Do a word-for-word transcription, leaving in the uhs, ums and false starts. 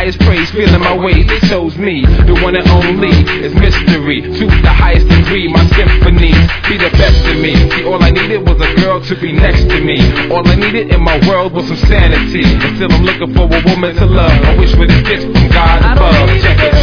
highest praise, feeling my way, they chose me. The one and only is mystery to the highest degree. My symphonies be the best of me. See, all I needed was a girl to be next to me. All I needed in my world was some sanity. And still I'm looking for a woman to love. I wish with a gift from God above. Check it.